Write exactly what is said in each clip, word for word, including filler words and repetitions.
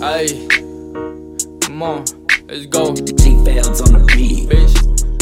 Ayy, come on, let's go. G-Felds on the beat, bitch.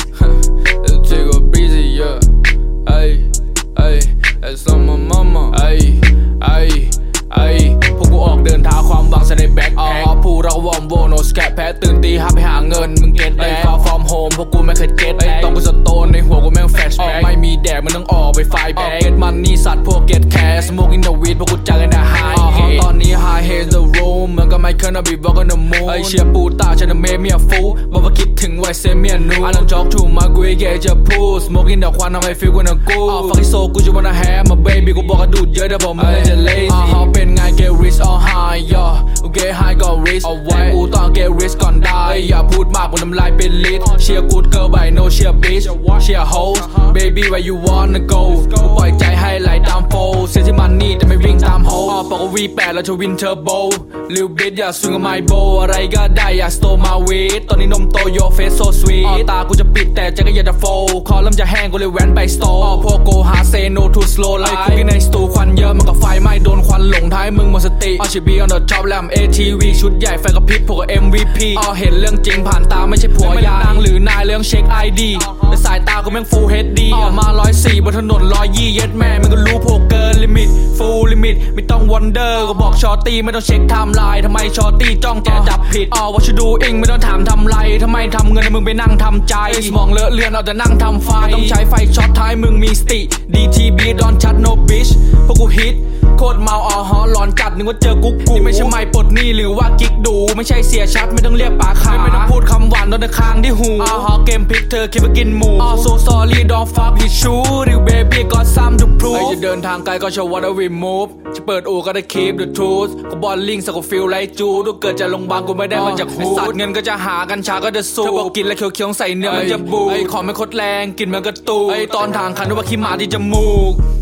Let's take a breezy, yeah. Ayy, ayy, that's on my mama. Ayy, ayy, ayy. พวกกูออกเดินทางความหวังจะได้แบ็คแพ็คผู้เราวอร์มโวโนสแกปแพ้ตื่นตีห้าไปหาเงินมึงเก็ตแดกฟาร์ฟอร์มโฮมพวกกูไม่เคยเก็ตแดกต้องกูสโตนในหัวกูแม่งแฟชแบ็คไม่มีแดกมึงต้องออกไปไฟแบ็คเก็ตมันนี่สัตว์พวกเก็ตแคสสโมกอินเดอะวีดพวกกูจังกันนะไฮตอนนี้ไฮเฮนเดอะรูมเหมือนกับไมเคิลนาบีบอกกันเดอะมูนไอเชียปูตาฉันเมเมียฟูบอกว่าคิดถึงไวเซเมียนูI don't talk to my กูเย่จะพูด smoking ดอกควันทำให้ฟีลกูน่ะกูฟังไอโซกูจะwanna have my baby กูบอกว่าดูดเยอะแต่บอกมึงจะ lazy เขาเป็นไง get rich all high yeah กู get high ก็ rich เอาไว้กูต้อง get rich ก่อนได้อย่าพูดมากกูน้ำลายเป็นลิตรเชียร์ good girl by no เชียร์ bitch เชียร์ hoes baby where you wanna go กูปล่อยใจให้ไหลตามโฟเสียที่มันนี่แต่ไม่วิ่งตามโฮปอกว่า วี แปด แล้วจะวินเทอร์โบลิวบิดอย่าswingกับไมโบอะไรก็ได้อย่า stole my weed ตอนนี้นมโต your face so sweet ตากูจะปิดแต่ใจก็อยากจะโฟคอเริ่มจะแห้งกูเลยแว้นไปสโตร์พวกกูหา say no to slow life คุกกี้ในสตูควันเยอะมันกับไฟไหม้โดนควันหลงท้ายมึงหมดสติอาชีพ be on the top แลม เอ ที วี ชุดใหญ่ไฟกระพริบพวก เอ็ม วี พี อ๋อเห็นเรื่องจริงผ่านตาไม่ใช่ผัวยานางหรือนายเรื่องเช็ค ไอ ดี แต่สายตากูแม่ง full เอช ดี ออกมาร้อยสี่บนถนนร้อยยี่เย็ดแม่มันก็รู้พวกเกินลิมิต full limit ไม่ต้อง wonder ก็บอกชอตี้ไม่ต้องเช็คไทม์ไลน์ทำไมชอตี้จ้องแกจับผิดอ๋อ what you doing ไม่ต้องถามทำไรทำไมทำเงินให้มึงไปนั่งทำใจสมองเลอะเลือนเอาแต่นั่งทำไฟต้องใช้ไฟช็อตท้ายมึงมีสติ ดี ที บี ดอนชัด no bitch พวกกูฮิตโคตรเมาอ๋อฮอหลอนจัดนึกว่าเจอกุ๊กกูนี่ไม่ใช่ไม้ปลดหนี้หรือว่ากิ๊กดูไม่ใช่เสียชัดไม่ต้องเรียกปากขาไม่ต้องพูดคำหวานโดนตะคางที่หูอ๋อฮอเกมพลิกเธอคิดว่ากินหมูอ๋อ so sorry don't fuck with you real baby got some to prove จะเดินทางไกลก็ชอบ wanna we move จะเปิดอู่ก็ได้ keep the truth ก็บอลลิงสก็ฟิลไลจูดูเกิดจากโรงพยาบาลกูไม่ได้มาจากฮูดสัตว์เงินก็จะหากันชาก็จะสู้เธอบอกกินแล้วเคี้ยวๆใส่เนื้อมันจะบูไอ้ของไม่คดแรงกินมันก็ตูไอ้ตอนทางคันว่าขี้หมาที่จมูก